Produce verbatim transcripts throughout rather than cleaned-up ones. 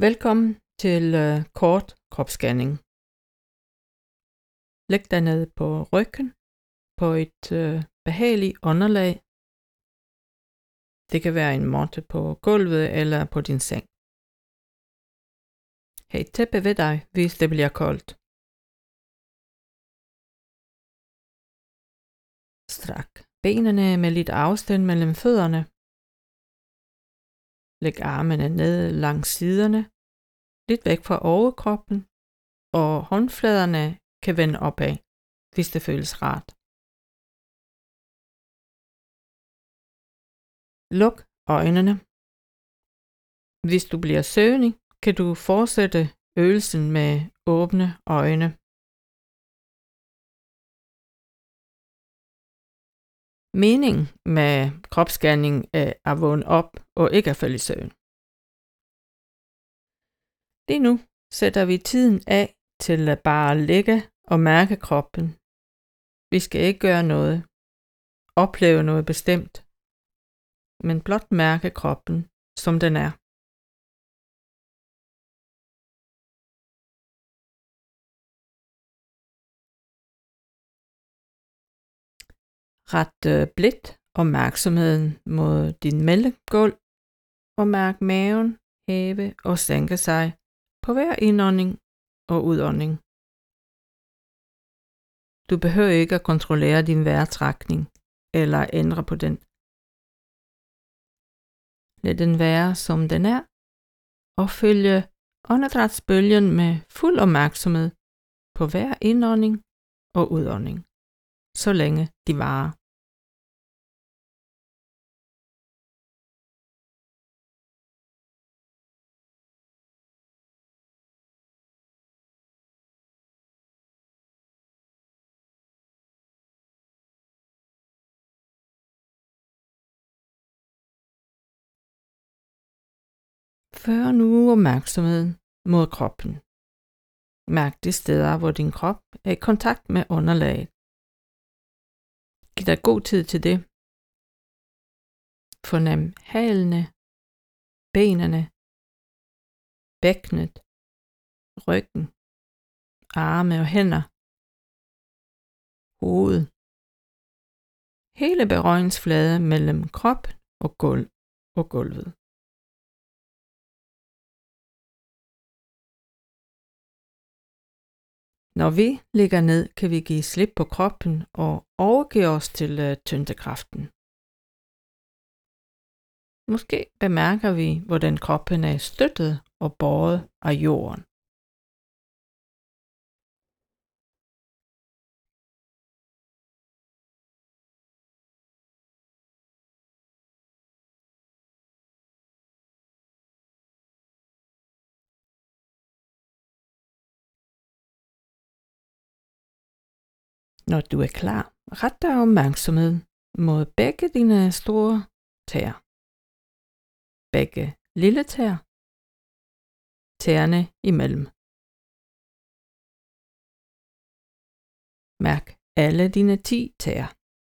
Velkommen til uh, kort kropsscanning. Læg dig ned på ryggen på et uh, behageligt underlag. Det kan være en måtte på gulvet eller på din seng. Ha et tæppe ved dig, hvis det bliver koldt. Stræk benene med lidt afstand mellem fødderne. Læg armene ned langs siderne, lidt væk fra overkroppen, og håndfladerne kan vende opad, hvis det føles rart. Luk øjnene. Hvis du bliver søvnig, kan du fortsætte øvelsen med åbne øjne. Meningen med kropsscanning er at vågne op og ikke at falde i søvn. Lige nu sætter vi tiden af til at bare ligge og mærke kroppen. Vi skal ikke gøre noget, opleve noget bestemt, men blot mærke kroppen, som den er. Ret blidt opmærksomheden mod din mellemgulv og mærk maven hæve og sænke sig på hver indånding og udånding. Du behøver ikke at kontrollere din vejrtrækning eller ændre på den. Lad den være som den er og følge åndedrætsbølgen med fuld opmærksomhed på hver indånding og udånding, så længe de varer. Før nu opmærksomheden mod kroppen. Mærk de steder, hvor din krop er i kontakt med underlaget. Giv dig god tid til det. Fornem hælene, benene, bækkenet, ryggen, arme og hænder, hovedet. Hele berøringsflade mellem krop og gulv og gulvet. Når vi ligger ned, kan vi give slip på kroppen og overgive os til uh, tyngdekraften. Måske bemærker vi, hvordan kroppen er støttet og båret af jorden. Når du er klar, ret dig opmærksomheden mod begge dine store tæer. Begge lille tæer. Tæerne imellem. Mærk alle dine ti tæer.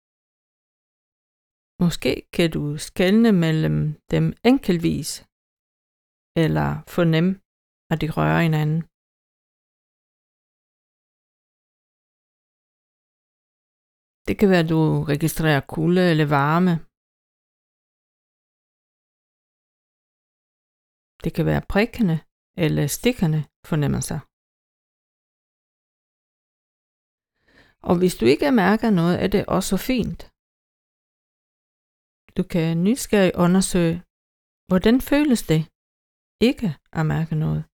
Måske kan du skelne mellem dem enkeltvis, eller fornem, at de rører hinanden. Det kan være, at du registrerer kulde eller varme. Det kan være prikkende eller stikkende fornemmelser. Og hvis du ikke mærker noget, er det også fint. Du kan nysgerrigt undersøge, hvordan føles det ikke at mærke noget.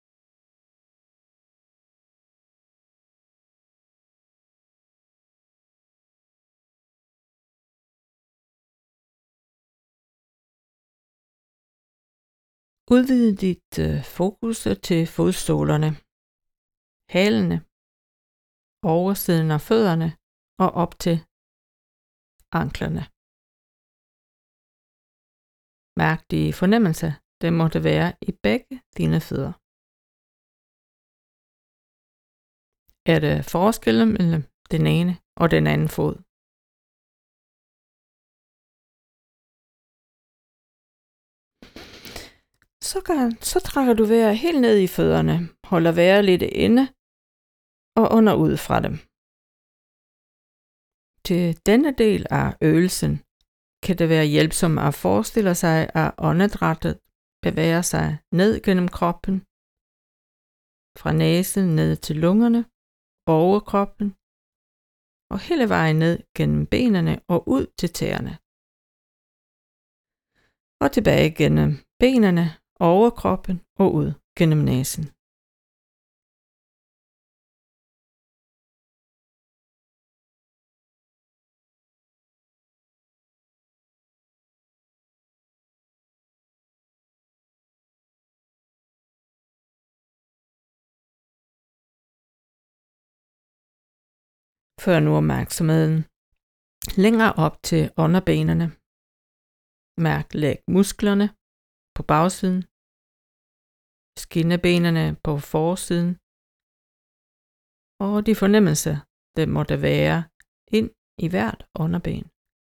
Udvid dit øh, fokus til fodsålerne, hælene, oversiden af fødderne og op til anklerne. Mærk de fornemmelser, der måtte være i begge dine fødder. Er der forskelle mellem den ene og den anden fod? Så, kan, så trækker du vejret helt ned i fødderne, holder vejret lidt inde og under ud fra dem. Til denne del af øvelsen kan det være hjælpsomt at forestille sig, at åndedrættet bevæger sig ned gennem kroppen, fra næsen ned til lungerne, over kroppen, og hele vejen ned gennem benene og ud til tæerne. Og tilbage gennem benene, over kroppen og ud gennem næsen. Før nu opmærksomheden længere op til underbenene. Mærk lægmusklerne på bagsiden, skinnebenene på forsiden, og de fornemmelser, det måtte være ind i hvert underben.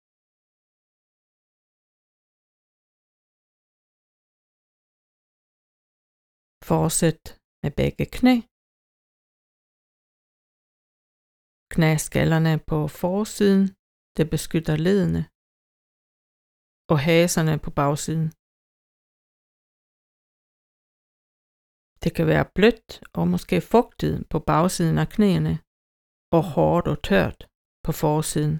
Fortsæt med begge knæ. Knæskallerne på forsiden, det beskytter leddene, og haserne på bagsiden. Det kan være blødt og måske fugtigt på bagsiden af knæene, og hårdt og tørt på forsiden.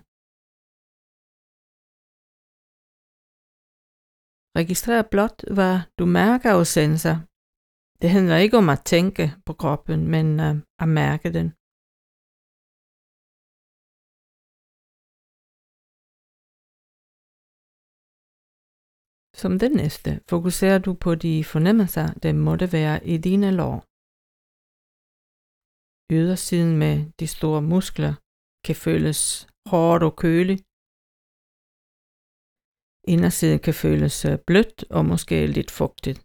Registrer blot, hvad du mærker og senser. Det handler ikke om at tænke på kroppen, men uh, at mærke den. Som det næste fokuserer du på de fornemmelser, der måtte være i dine lår. Ydersiden med de store muskler kan føles hårdt og køligt. Indersiden kan føles blødt og måske lidt fugtigt.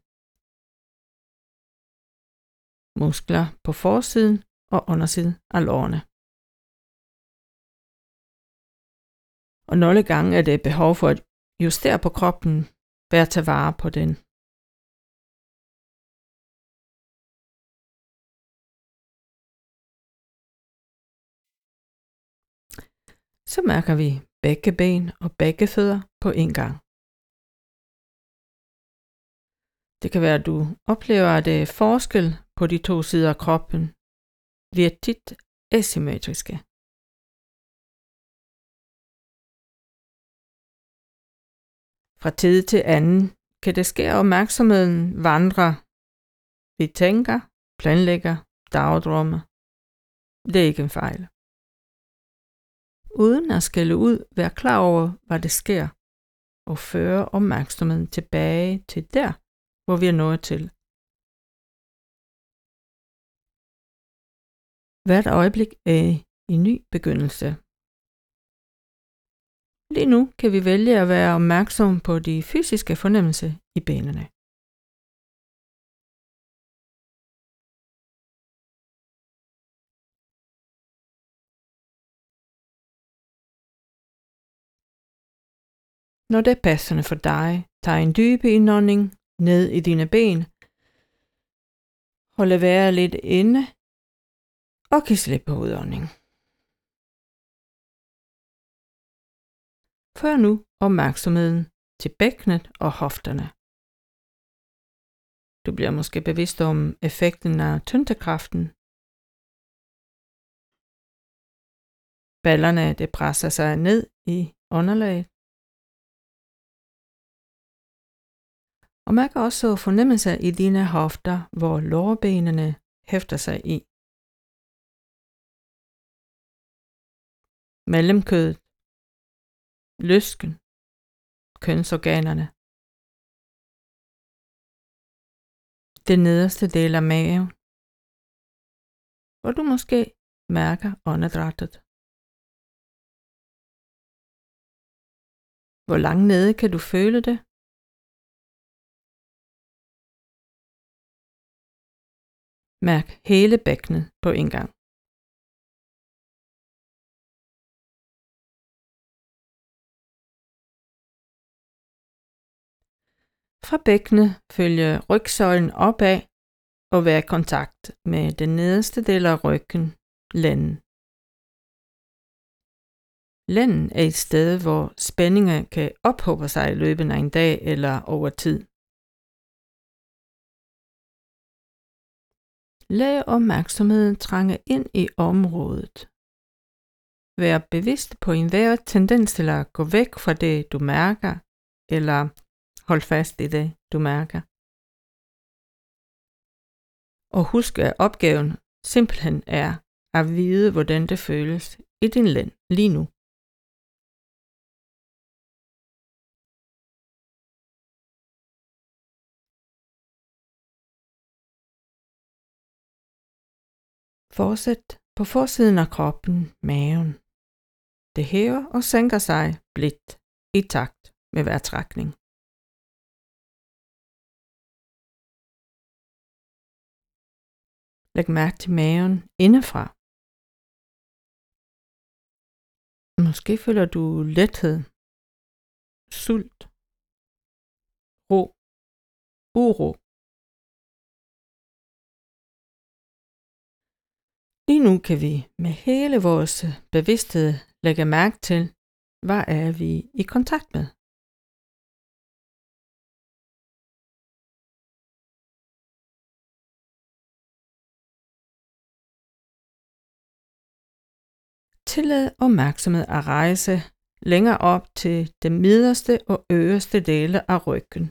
Muskler på forsiden og undersiden af lårene. Og nogle gange er det behov for at justere på kroppen ved at tage vare på den. Så mærker vi begge ben og begge fødder på en gang. Det kan være, at du oplever, at det er forskel på de to sider af kroppen. De er tit asymmetriske. Fra tid til anden kan det ske, at opmærksomheden vandrer. Vi tænker, planlægger, dagdrømmer. Det er ikke en fejl. Uden at skælde ud, vær klar over, hvad det sker, og føre opmærksomheden tilbage til der, hvor vi er nået til. Hvert øjeblik er en ny begyndelse. Lige nu kan vi vælge at være opmærksom på de fysiske fornemmelser i benene. Når det er passende for dig, tag en dyb indånding ned i dine ben. Hold vejret lidt inde og giv slip på udånding. Før nu opmærksomheden til bækkenet og hofterne. Du bliver måske bevidst om effekten af tyngdekraften. Ballerne det presser sig ned i underlaget. Og mærk også fornemmelser i dine hofter, hvor lårbenene hæfter sig i. Mellemkødet, lysken, kønsorganerne. Det nederste del af maven. Hvor du måske mærker åndedrættet. Hvor langt nede kan du føle det? Mærk hele bækkenet på en gang. Fra Fra bækkenet følge rygsøjlen opad og være i kontakt med den nederste del af ryggen, lænden. Lænden er et sted, hvor spændinger kan ophobe sig i løbet af en dag eller over tid. Lad opmærksomheden trænge ind i området. Vær bevidst på enhver tendens til at gå væk fra det, du mærker, eller hold fast i det, du mærker. Og husk, at opgaven simpelthen er at vide, hvordan det føles i din lænd lige nu. Fortsæt på forsiden af kroppen, maven. Det hæver og sænker sig blidt i takt med vejrtrækning. Læg mærke til maven indefra. Måske føler du lethed, sult, ro, uro. Lige nu kan vi med hele vores bevidsthed lægge mærke til, hvad er vi i kontakt med. Tillad opmærksomhed at rejse længere op til det midterste og øverste dele af ryggen.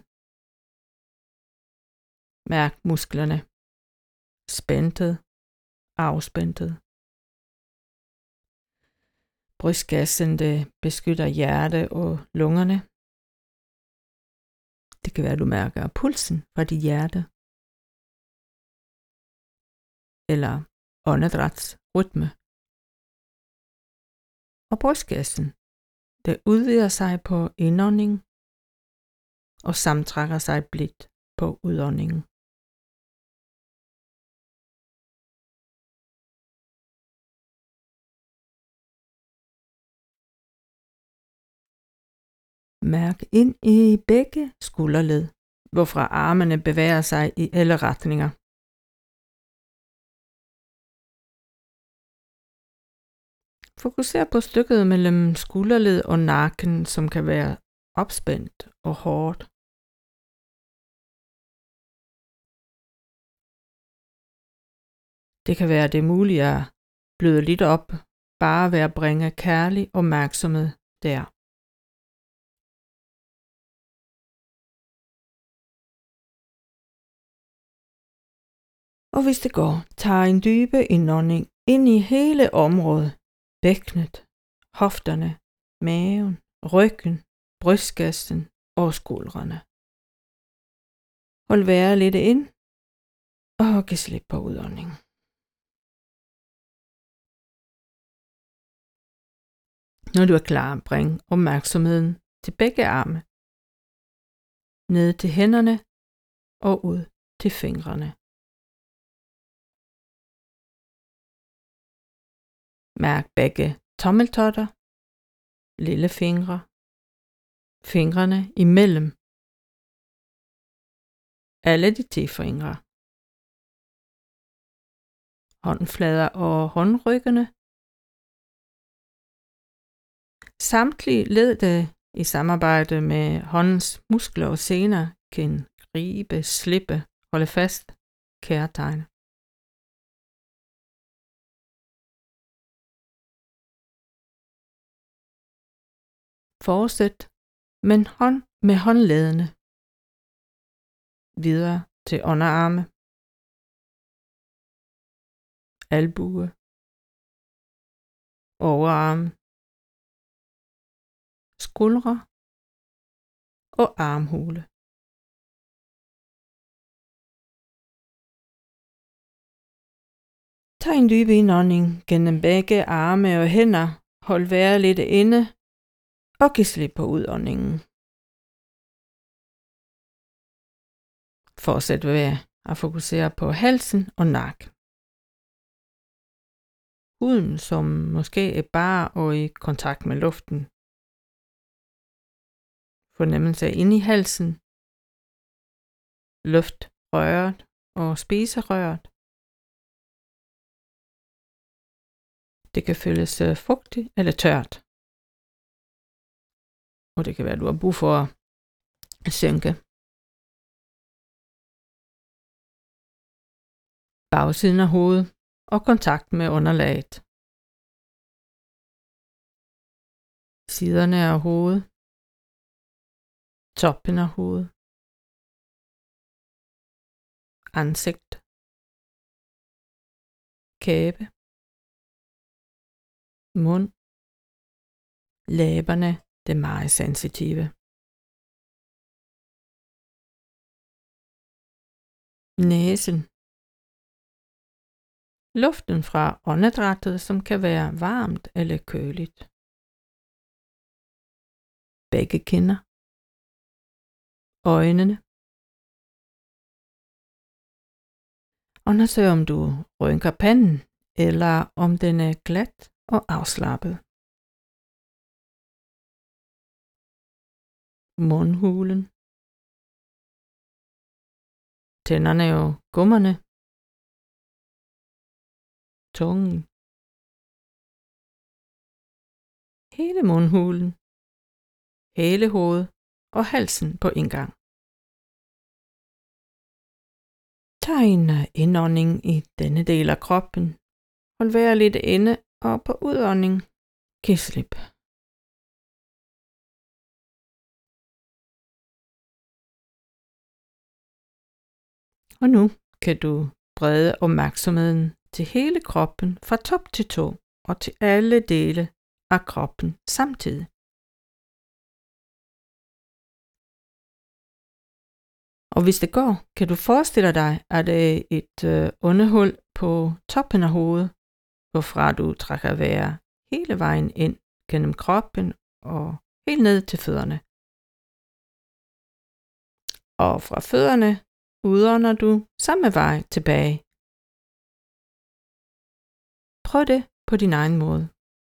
Mærk musklerne. Spændthed, afspændthed. Brystkassen, det beskytter hjerte og lungerne. Det kan være, at du mærker pulsen fra dit hjerte. Eller åndedrætsrytme. Og brystkassen, det udvider sig på indånding og sammentrækker sig blidt på udåndingen. Mærk ind i begge skulderled, hvorfra armene bevæger sig i alle retninger. Fokuser på stykket mellem skulderled og nakken, som kan være opspændt og hårdt. Det kan være det muligt at bløde lidt op, bare ved at bringe kærlig opmærksomhed der. Og hvis det går, tag en dybe indånding ind i hele området, bækkenet, hofterne, maven, ryggen, brystkassen og skuldrene. Hold vejret lidt ind og giv slip på udåndingen. Når du er klar, bring opmærksomheden til begge arme, ned til hænderne og ud til fingrene. Mærk begge tommeltotter, lillefingre, fingrene imellem, alle de ti fingre, håndflader og håndryggene. Samtlige led i samarbejde med håndens muskler og sener kan gribe, slippe, holde fast, kærtegne. Fortsæt med hånd med håndledene. Videre til underarme, albue, overarme, skuldre og armhule. Tag en dyb indånding gennem begge arme og hænder. Hold vejret lidt inde og giv slip på udåndingen. Fortsæt ved at fokusere på halsen og nakken. Huden, som måske er bare og i kontakt med luften. Fornemmelse inde i halsen Luft røret og spise røret. Det kan føles fugtigt eller tørt. Og det kan være, at du har brug for at synke. Bagsiden af hovedet og kontakt med underlaget. Siderne af hovedet. Toppen af hovedet. Ansigt. Kæbe. Mund. Læberne, det er meget sensitive. Næsen. Luften fra åndedrættet, som kan være varmt eller køligt. Begge kinder. Øjnene. Undersøg om du rynker panden, eller om den er glat og afslappet. Mundhulen. Tænderne og gummerne. Tungen. Hele mundhulen. Hele hovedet og halsen på en gang. Tag en indånding i denne del af kroppen. Hold vejret lidt inde, og på udånding giv slip. Og nu kan du brede opmærksomheden til hele kroppen fra top til tå og til alle dele af kroppen samtidig. Og hvis det går, kan du forestille dig, at det er et øh, åndehul på toppen af hovedet, hvorfra du trækker vejret hele vejen ind gennem kroppen og helt ned til fødderne. Og fra fødderne udånder du samme vej tilbage. Prøv det på din egen måde.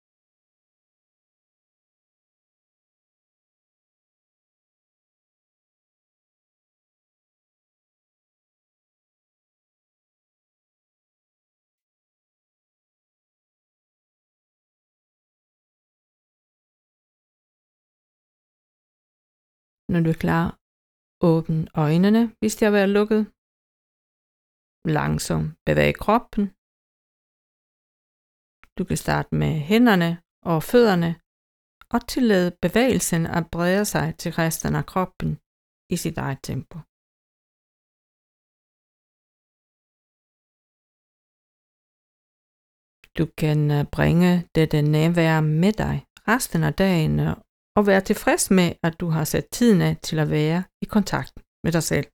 Når du er klar, åbn øjnene, hvis de har været lukket. Langsomt bevæg kroppen. Du kan starte med hænderne og fødderne og tillade bevægelsen at brede sig til resten af kroppen i sit eget tempo. Du kan bringe dette nærvær med dig resten af dagen og være tilfreds med, at du har sat tiden af til at være i kontakt med dig selv.